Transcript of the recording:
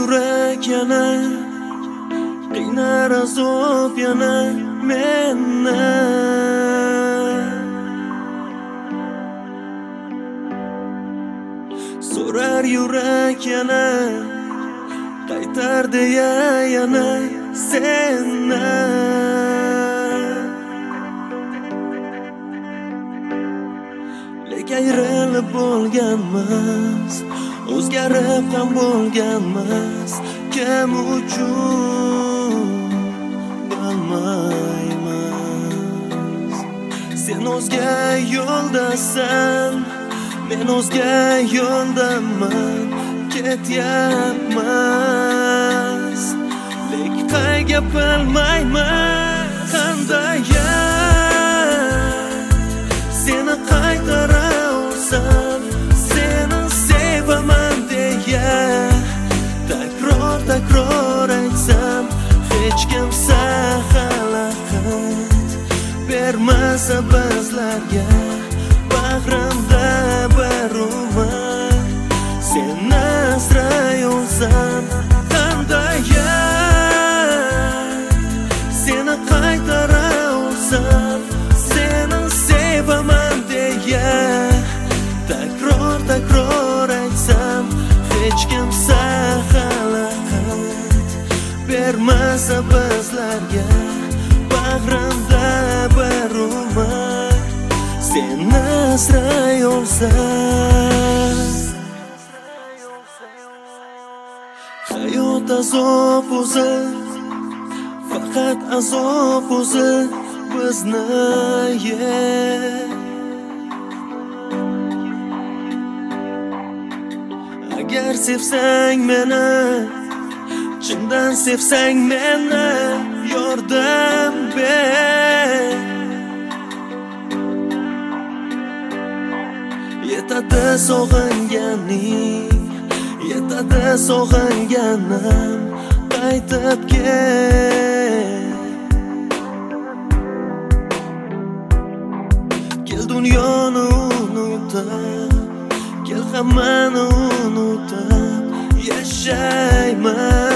yurak yana, qiynar azob yana meni. So'rar yurak yana, qaytar deya yana seni. Lek ayrilib bo'lganmiz, o'zgarib ham bo'lganmiz. Kim uchun bilmaymiz. Sen o'zga yo'ldasan, men o'zga yo'ldaman. Ketyapmiz, lek qayga bilmayman. Qanday seni qaytara olsam, seni sevaman deya takror aytsam, hech kimsa xalaqit bermasa bizlarga. Bag'rimda bir umid, seni asray olsam. Qanday seni qaytara olsam, seni sevaman deya takror aytsam, hech kimsa xalaqit bermasa bizlarga. Bag'rimda bir umid, seni asray olsam. Hayot azob o'zi, faqat azob o'zi bizni Agar sevsang meni, chindan sevsang meni, yordam ber. Yetadi sog'inganing, yetadi sog'inganim, qaytib kel. Kel dunyoni unutib, kel hammani unutib yashayman.